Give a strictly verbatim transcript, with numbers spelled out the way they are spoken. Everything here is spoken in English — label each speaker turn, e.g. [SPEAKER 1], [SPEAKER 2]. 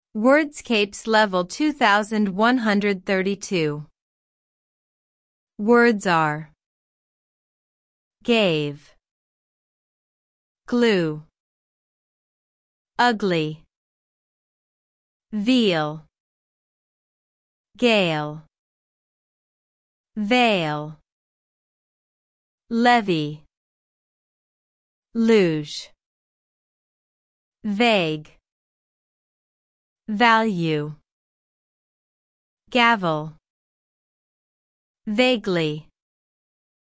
[SPEAKER 1] Wordscapes level two thousand one hundred thirty-two. Words are gave, glue, ugly, veal, gale, veil, levy, luge, vague, value, gavel, vaguely,